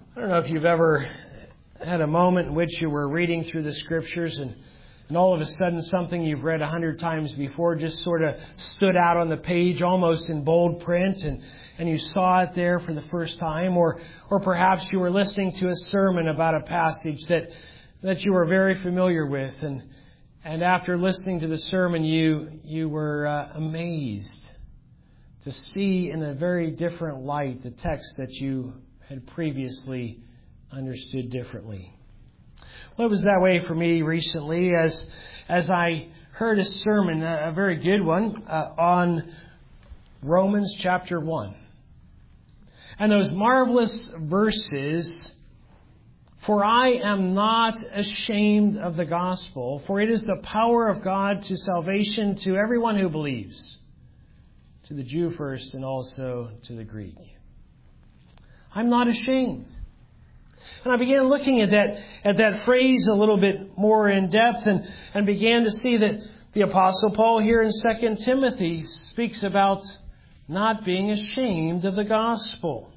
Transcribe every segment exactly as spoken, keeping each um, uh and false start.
I don't know if you've ever had a moment in which you were reading through the Scriptures and, and all of a sudden something you've read a hundred times before just sort of stood out on the page almost in bold print and, and you saw it there for the first time. Or or perhaps you were listening to a sermon about a passage that that you were very familiar with, and and after listening to the sermon you you were uh, amazed to see in a very different light the text that you had previously understood differently. Well, it was that way for me recently as as I heard a sermon, a very good one, uh, on Romans chapter one. And those marvelous verses, "For I am not ashamed of the gospel, for it is the power of God to salvation to everyone who believes, to the Jew first and also to the Greek." I'm not ashamed. And I began looking at that at that phrase a little bit more in depth and, and began to see that the Apostle Paul here in Second Timothy speaks about not being ashamed of the gospel.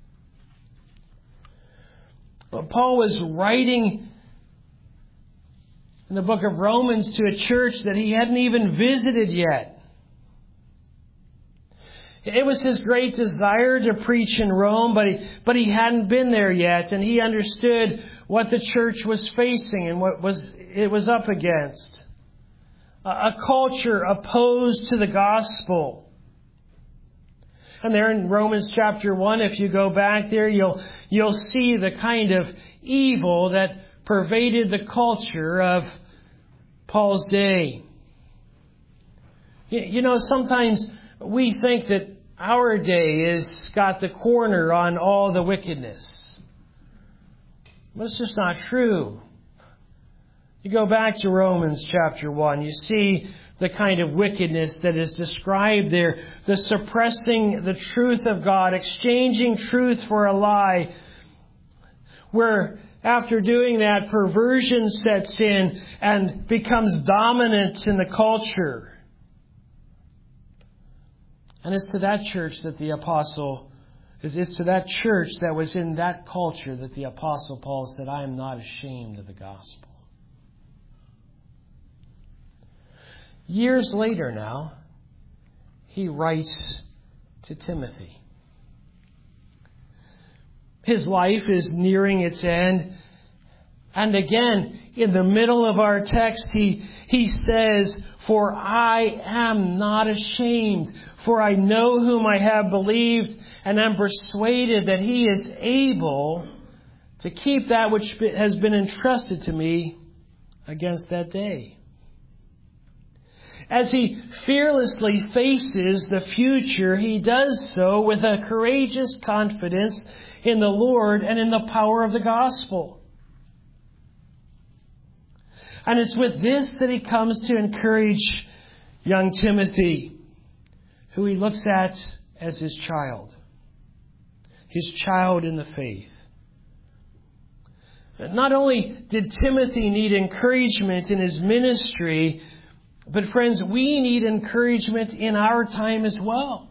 Paul was writing in the book of Romans to a church that he hadn't even visited yet. It was his great desire to preach in Rome, but he, but he hadn't been there yet, and he understood what the church was facing and what was it was up against. A, a culture opposed to the gospel. And there in Romans chapter one, if you go back there, you'll you'll see the kind of evil that pervaded the culture of Paul's day. You, you know, sometimes we think that our day has got the corner on all the wickedness. But it's just not true. You go back to Romans chapter one, you see the kind of wickedness that is described there. The suppressing the truth of God, exchanging truth for a lie. Where after doing that, perversion sets in and becomes dominant in the culture. And it's to that church that the apostle, it's to that church that was in that culture that the apostle Paul said, "I am not ashamed of the gospel." Years later now, he writes to Timothy. His life is nearing its end. And again, in the middle of our text, he, he says, "For I am not ashamed. For I know whom I have believed, and am persuaded that He is able to keep that which has been entrusted to me against that day." As he fearlessly faces the future, he does so with a courageous confidence in the Lord and in the power of the gospel. And it's with this that he comes to encourage young Timothy, who he looks at as his child. His child in the faith. Not only did Timothy need encouragement in his ministry, but friends, we need encouragement in our time as well.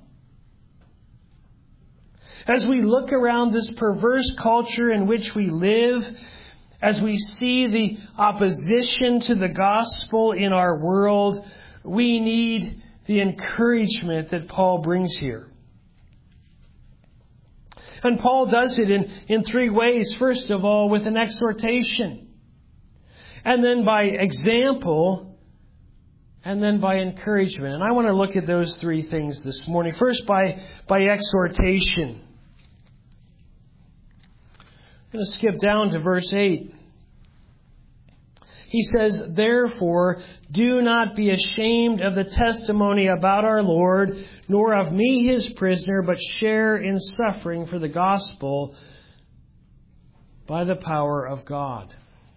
As we look around this perverse culture in which we live, as we see the opposition to the gospel in our world, we need the encouragement that Paul brings here. And Paul does it in, in three ways. First of all, with an exhortation. And then by example. And then by encouragement. And I want to look at those three things this morning. First, by, by exhortation. I'm going to skip down to verse eight. He says, "Therefore, do not be ashamed of the testimony about our Lord, nor of me his prisoner, but share in suffering for the gospel by the power of God."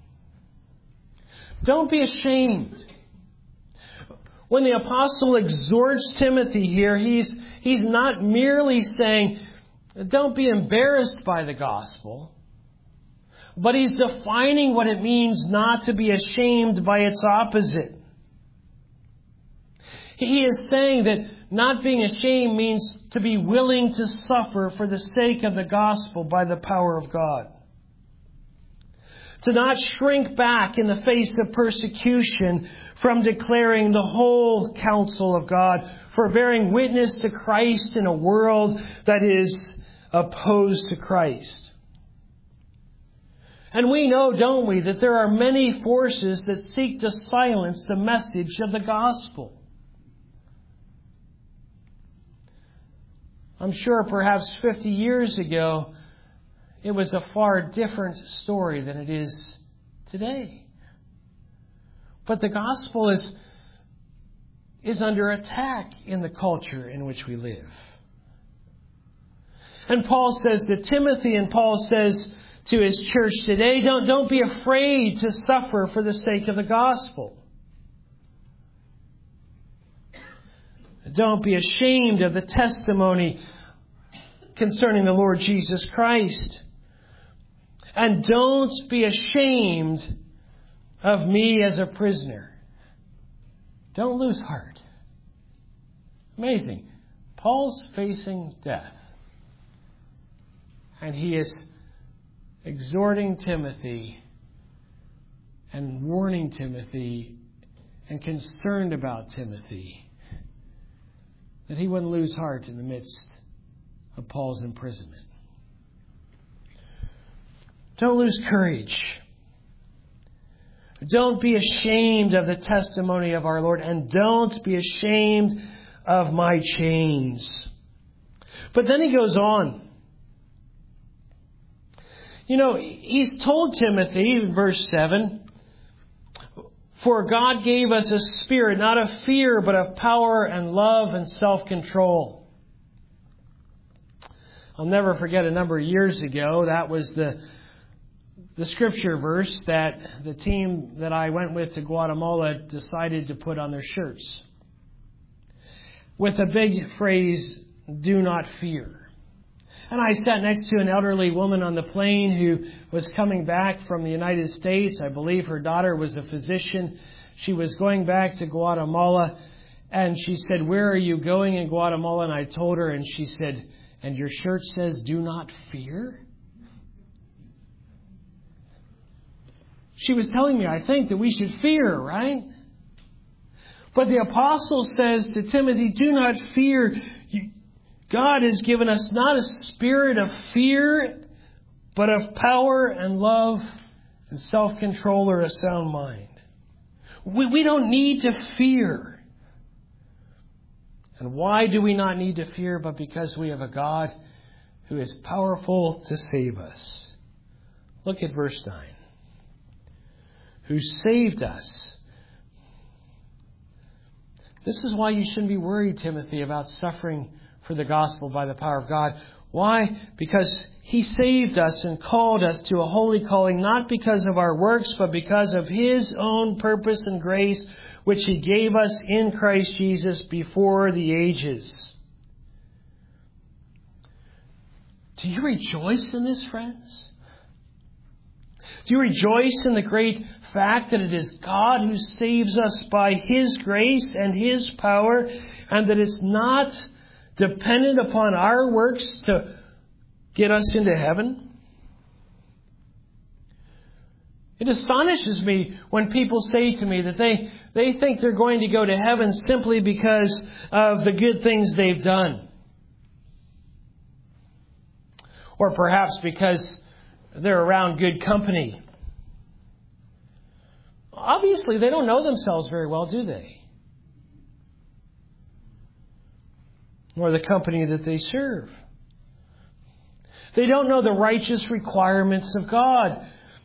Don't be ashamed. When the apostle exhorts Timothy here, he's, he's not merely saying, don't be embarrassed by the gospel. But he's defining what it means not to be ashamed by its opposite. He is saying that not being ashamed means to be willing to suffer for the sake of the gospel by the power of God. To not shrink back in the face of persecution from declaring the whole counsel of God, for bearing witness to Christ in a world that is opposed to Christ. And we know, don't we, that there are many forces that seek to silence the message of the gospel. I'm sure perhaps fifty years ago, it was a far different story than it is today. But the gospel is, is under attack in the culture in which we live. And Paul says to Timothy, and Paul says to his church today, don't, don't be afraid to suffer for the sake of the gospel. Don't be ashamed of the testimony concerning the Lord Jesus Christ. And don't be ashamed of me as a prisoner. Don't lose heart. Amazing. Paul's facing death. And he is exhorting Timothy and warning Timothy and concerned about Timothy that he wouldn't lose heart in the midst of Paul's imprisonment. Don't lose courage. Don't be ashamed of the testimony of our Lord, and don't be ashamed of my chains. But then he goes on. You know, he's told Timothy in verse seven, for God gave us a spirit, not of fear, but of power and love and self-control. I'll never forget a number of years ago, that was the the scripture verse that the team that I went with to Guatemala decided to put on their shirts. With a big phrase, do not fear. And I sat next to an elderly woman on the plane who was coming back from the United States. I believe her daughter was a physician. She was going back to Guatemala. And she said, where are you going in Guatemala? And I told her, and she said, and your shirt says, do not fear? She was telling me, I think, that we should fear, right? But the apostle says to Timothy, do not fear. God has given us not a spirit of fear, but of power and love and self-control or a sound mind. We, we don't need to fear. And why do we not need to fear? But because we have a God who is powerful to save us. Look at verse nine. Who saved us. This is why you shouldn't be worried, Timothy, about suffering for the gospel by the power of God. Why? Because He saved us and called us to a holy calling, not because of our works, but because of His own purpose and grace, which He gave us in Christ Jesus before the ages. Do you rejoice in this, friends? Do you rejoice in the great fact that it is God who saves us by His grace and His power, and that it's not dependent upon our works to get us into heaven? It astonishes me when people say to me that they, they think they're going to go to heaven simply because of the good things they've done. Or perhaps because they're around good company. Obviously, they don't know themselves very well, do they? Or the company that they serve. They don't know the righteous requirements of God.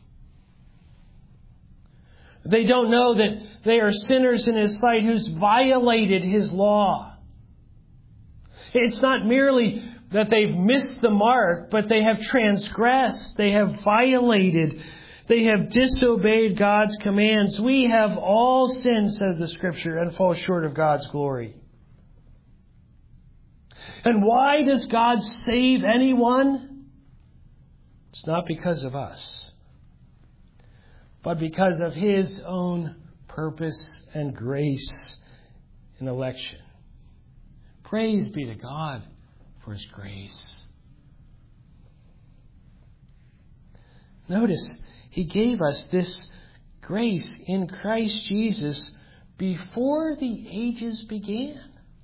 They don't know that they are sinners in His sight who's violated His law. It's not merely that they've missed the mark, but they have transgressed. They have violated. They have disobeyed God's commands. We have all sinned, says the Scripture, and fall short of God's glory. And why does God save anyone? It's not because of us, but because of His own purpose and grace in election. Praise be to God for His grace. Notice, He gave us this grace in Christ Jesus before the ages began.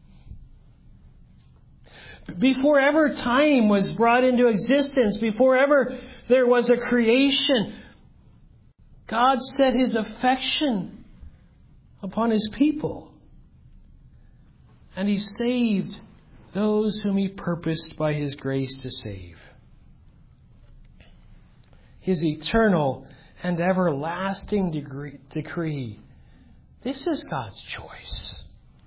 Before ever time was brought into existence, before ever there was a creation, God set His affection upon His people. And He saved those whom He purposed by His grace to save. His eternal and everlasting degree, decree. This is God's choice.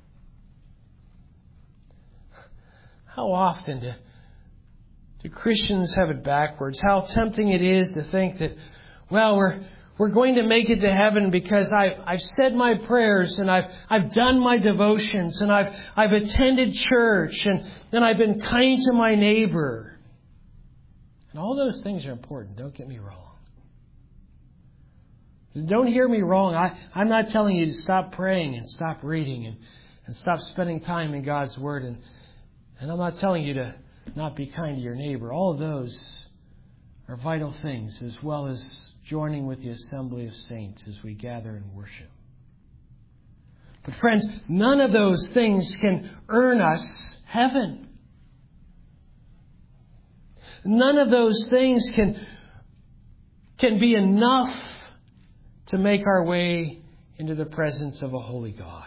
How often do, do Christians have it backwards? How tempting it is to think that, well, we're we're going to make it to heaven because I've I've said my prayers and I've I've done my devotions and I've I've attended church and then I've been kind to my neighbor. And all those things are important, don't get me wrong. Don't hear me wrong. I, I'm not telling you to stop praying and stop reading and, and stop spending time in God's Word. And, and I'm not telling you to not be kind to your neighbor. All of those are vital things, as well as joining with the assembly of saints as we gather and worship. But friends, none of those things can earn us heaven. None of those things can, can be enough to make our way into the presence of a holy God.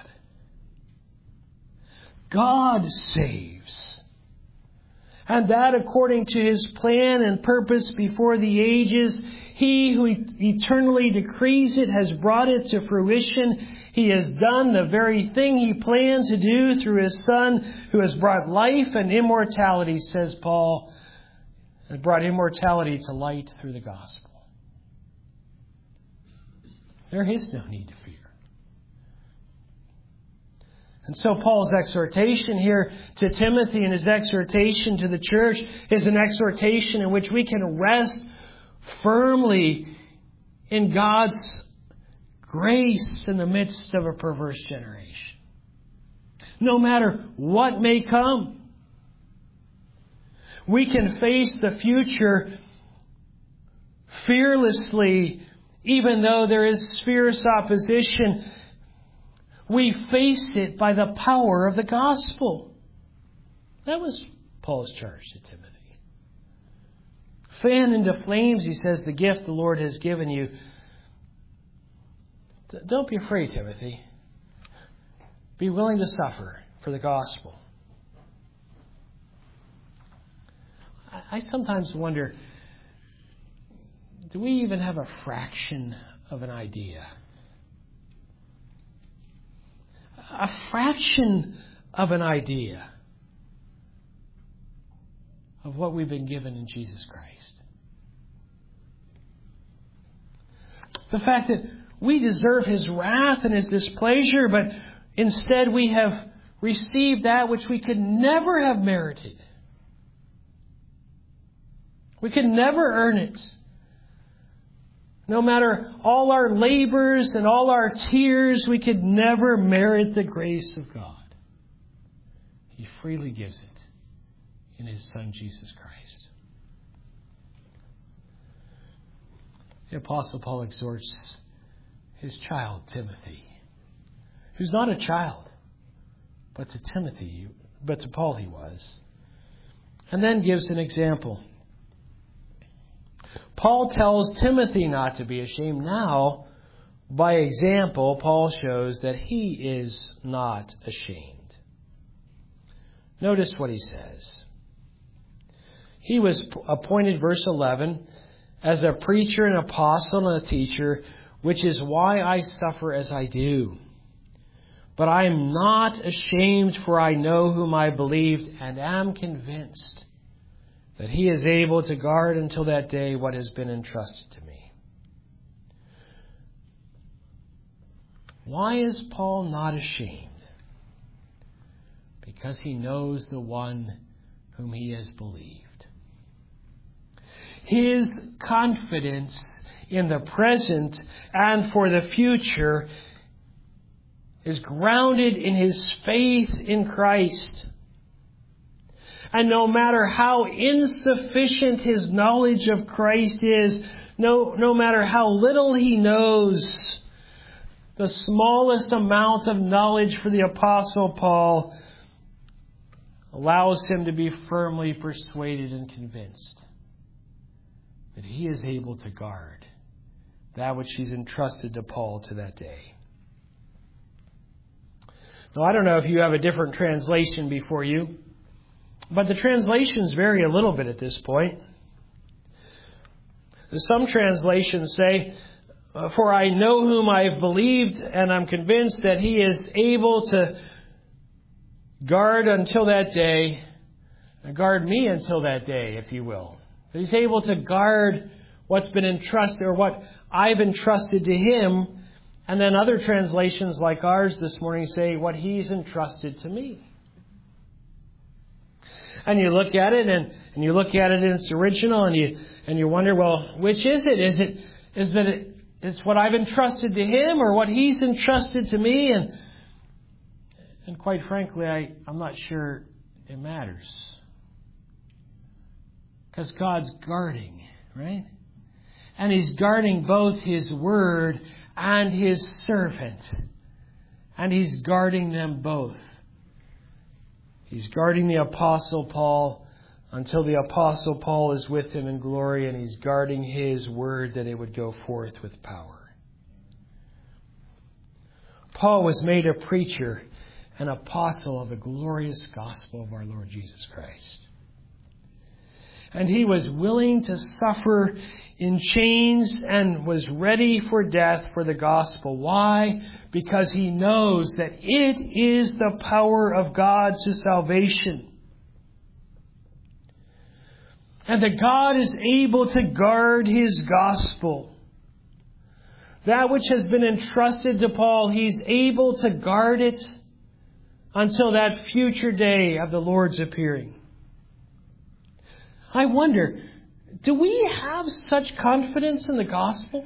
God saves. And that according to His plan and purpose before the ages. He who eternally decrees it has brought it to fruition. He has done the very thing He planned to do through His Son, who has brought life and immortality, says Paul, and brought immortality to light through the gospel. There is no need to fear. And so Paul's exhortation here to Timothy and his exhortation to the church is an exhortation in which we can rest firmly in God's grace in the midst of a perverse generation. No matter what may come, we can face the future fearlessly, even though there is fierce opposition. We face it by the power of the gospel. That was Paul's charge to Timothy. Fan into flames, he says, the gift the Lord has given you. Don't be afraid, Timothy. Be willing to suffer for the gospel. I sometimes wonder, do we even have a fraction of an idea? A fraction of an idea of what we've been given in Jesus Christ. The fact that we deserve His wrath and His displeasure, but instead we have received that which we could never have merited. We could never earn it. No matter all our labors and all our tears, we could never merit the grace of God. He freely gives it in His Son, Jesus Christ. The Apostle Paul exhorts his child, Timothy, who's not a child, but to Timothy, but to Paul he was. And then gives an example. Paul tells Timothy not to be ashamed. Now, by example, Paul shows that he is not ashamed. Notice what he says. He was appointed, verse eleven, as a preacher, an apostle, and a teacher, which is why I suffer as I do. But I am not ashamed, for I know whom I believed and am convinced that He is able to guard until that day what has been entrusted to me. Why is Paul not ashamed? Because he knows the one whom he has believed. His confidence in the present and for the future is grounded in his faith in Christ. And no matter how insufficient his knowledge of Christ is, no, no matter how little he knows, the smallest amount of knowledge for the Apostle Paul allows him to be firmly persuaded and convinced that he is able to guard that which he's entrusted to Paul to that day. Now, I don't know if you have a different translation before you, but the translations vary a little bit at this point. Some translations say, "For I know whom I have believed, and I'm convinced that he is able to guard until that day, guard me until that day, if you will." That he's able to guard what's been entrusted, or what I've entrusted to him. And then other translations like ours this morning say what he's entrusted to me. And you look at it and, and you look at it in its original and you and you wonder, well, which is it? Is it is that it, it's what I've entrusted to him or what he's entrusted to me? And and quite frankly, I, I'm not sure it matters. Because God's guarding, right? And he's guarding both his word and his servant. And he's guarding them both. He's guarding the Apostle Paul until the Apostle Paul is with him in glory, and he's guarding his word that it would go forth with power. Paul was made a preacher, an apostle of the glorious gospel of our Lord Jesus Christ. And he was willing to suffer in chains and was ready for death for the gospel. Why? Because he knows that it is the power of God to salvation. And that God is able to guard his gospel. That which has been entrusted to Paul, he's able to guard it until that future day of the Lord's appearing. I wonder, do we have such confidence in the gospel?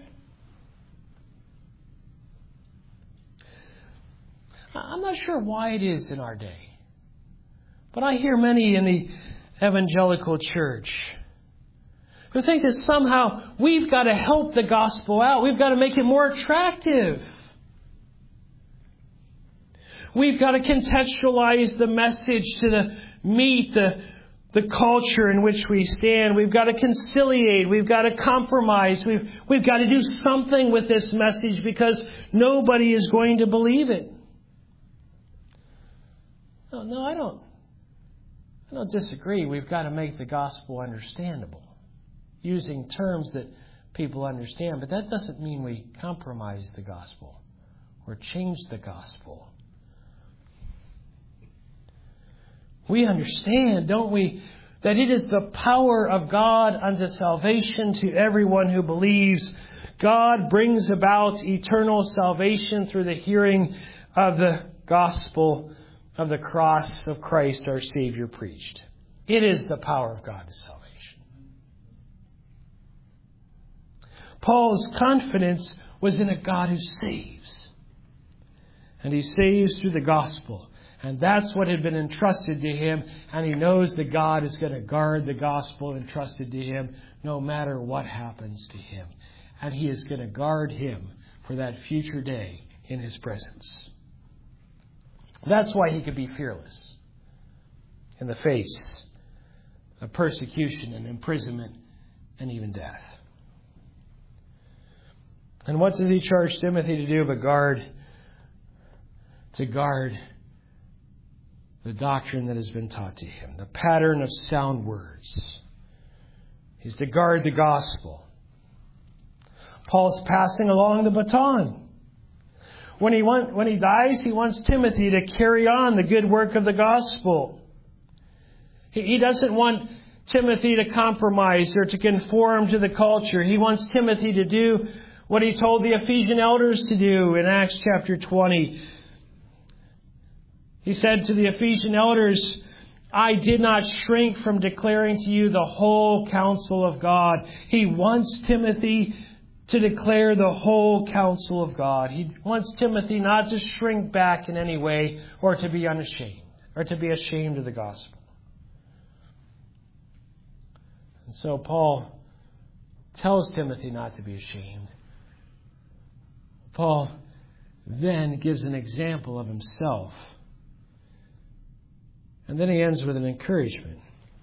I'm not sure why it is in our day. But I hear many in the evangelical church who think that somehow we've got to help the gospel out. We've got to make it more attractive. We've got to contextualize the message to the meet the The culture in which we stand. We've got to conciliate. We've got to compromise. We've, we've got to do something with this message because nobody is going to believe it. No, no, I don't. I don't disagree. We've got to make the gospel understandable using terms that people understand. But that doesn't mean we compromise the gospel or change the gospel. We understand, don't we, that it is the power of God unto salvation to everyone who believes. God brings about eternal salvation through the hearing of the gospel of the cross of Christ our Savior preached. It is the power of God to salvation. Paul's confidence was in a God who saves. And he saves through the gospel. And that's what had been entrusted to him. And he knows that God is going to guard the gospel entrusted to him no matter what happens to him. And he is going to guard him for that future day in his presence. That's why he could be fearless in the face of persecution and imprisonment and even death. And what does he charge Timothy to do but guard, to guard the doctrine that has been taught to him, the pattern of sound words. He's to guard the gospel. Paul's passing along the baton. When he want, when he dies, he wants Timothy to carry on the good work of the gospel. He, he doesn't want Timothy to compromise or to conform to the culture. He wants Timothy to do what he told the Ephesian elders to do in Acts chapter twenty. He said to the Ephesian elders, I did not shrink from declaring to you the whole counsel of God. He wants Timothy to declare the whole counsel of God. He wants Timothy not to shrink back in any way or to be unashamed or to be ashamed of the gospel. And so Paul tells Timothy not to be ashamed. Paul then gives an example of himself. And then he ends with an encouragement.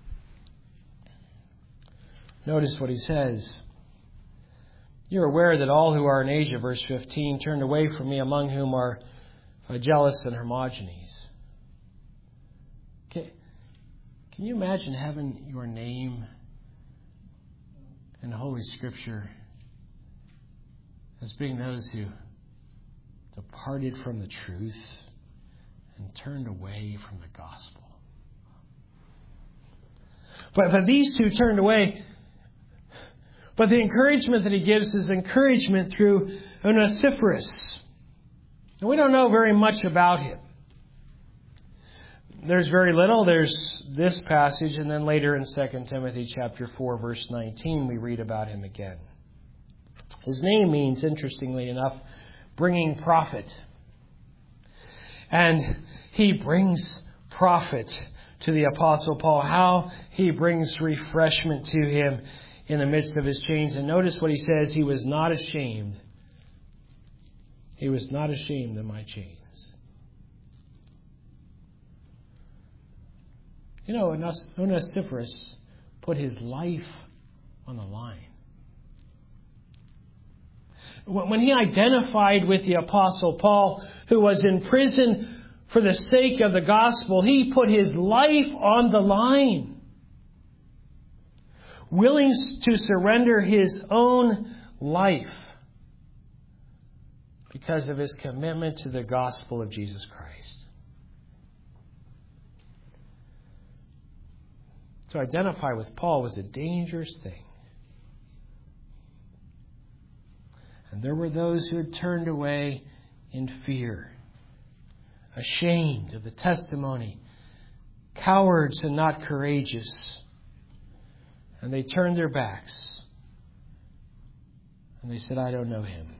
Notice what he says. You're aware that all who are in Asia, verse fifteen, turned away from me, among whom are Phygellus and Hermogenes. Can, can you imagine having your name in Holy Scripture as being those who departed from the truth and turned away from the gospel? But, but these two turned away. But the encouragement that he gives is encouragement through Onesiphorus. And we don't know very much about him. There's very little. There's this passage, and then later in Second Timothy chapter four, verse nineteen, we read about him again. His name means, interestingly enough, bringing profit. And he brings profit to the Apostle Paul. How he brings refreshment to him in the midst of his chains. And notice what he says. He was not ashamed. He was not ashamed of my chains. You know, Onesiphorus put his life on the line. When he identified with the Apostle Paul, who was in prison for the sake of the gospel, he put his life on the line, willing to surrender his own life because of his commitment to the gospel of Jesus Christ. To identify with Paul was a dangerous thing. And there were those who had turned away in fear, ashamed of the testimony, cowards and not courageous. And they turned their backs. And they said, I don't know him.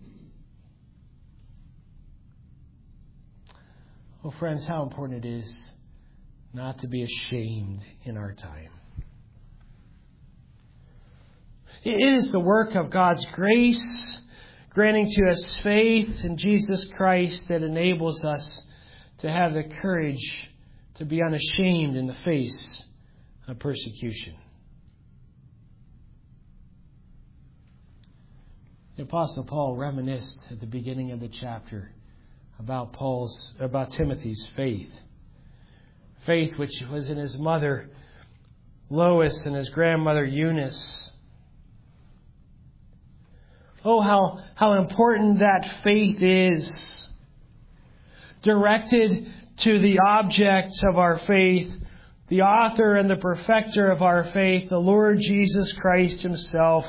Oh, friends, how important it is not to be ashamed in our time. It is the work of God's grace, granting to us faith in Jesus Christ, that enables us to have the courage to be unashamed in the face of persecution. The Apostle Paul reminisced at the beginning of the chapter about Paul's, about Timothy's faith. Faith which was in his mother Lois and his grandmother Eunice. Oh, how, how important that faith is. Directed to the object of our faith, the author and the perfecter of our faith, the Lord Jesus Christ himself.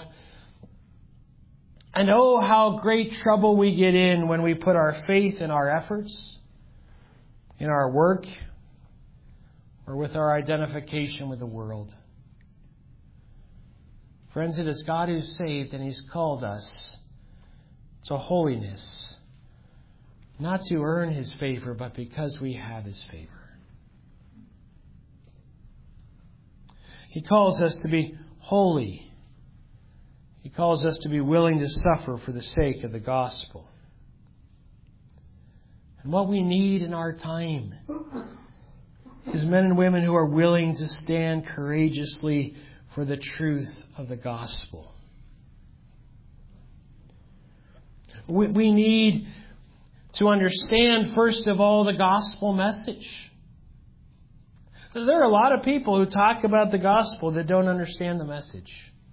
And oh, how great trouble we get in when we put our faith in our efforts, in our work, or with our identification with the world. Friends, it is God who's saved, and He's called us to holiness. Not to earn His favor, but because we have His favor. He calls us to be holy. He calls us to be willing to suffer for the sake of the gospel. And what we need in our time is men and women who are willing to stand courageously for the truth of the gospel. We, we need to understand, first of all, the gospel message. There are a lot of people who talk about the gospel that don't understand the message.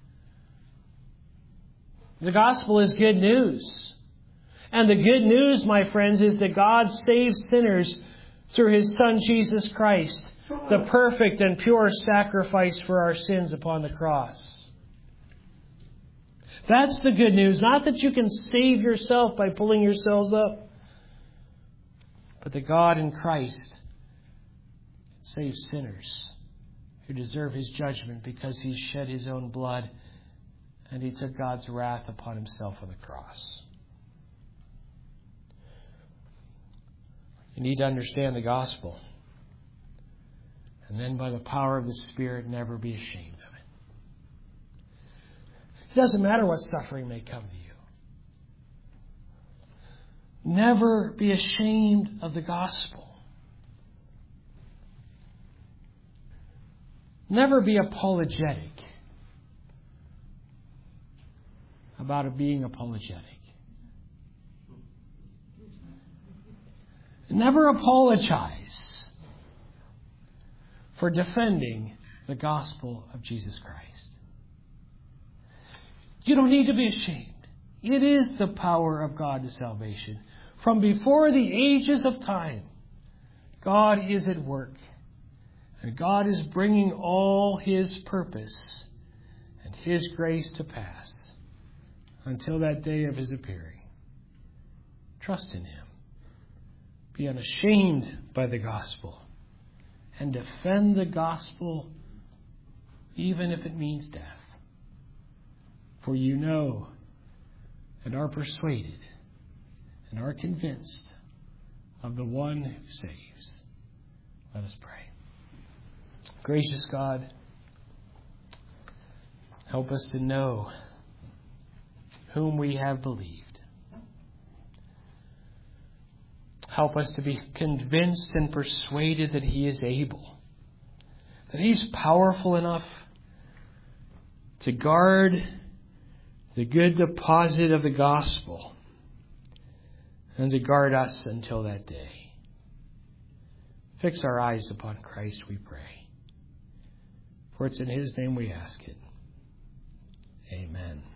The gospel is good news. And the good news, my friends, is that God saves sinners through His Son, Jesus Christ, the perfect and pure sacrifice for our sins upon the cross. That's the good news. Not that you can save yourself by pulling yourselves up, but that God in Christ saves sinners who deserve His judgment because He shed His own blood and He took God's wrath upon Himself on the cross. You need to understand the gospel. And then by the power of the Spirit, never be ashamed of it. It doesn't matter what suffering may come to you. Never be ashamed of the gospel. Never be apologetic about it being apologetic. Never apologize for defending the gospel of Jesus Christ. You don't need to be ashamed. It is the power of God to salvation. From before the ages of time, God is at work. And God is bringing all His purpose and His grace to pass until that day of His appearing. Trust in Him. Be unashamed by the gospel. And defend the gospel even if it means death. For you know and are persuaded and are convinced of the one who saves. Let us pray. Gracious God, help us to know whom we have believed. Help us to be convinced and persuaded that He is able, that He's powerful enough to guard the good deposit of the gospel and to guard us until that day. Fix our eyes upon Christ, we pray. For it's in His name we ask it. Amen.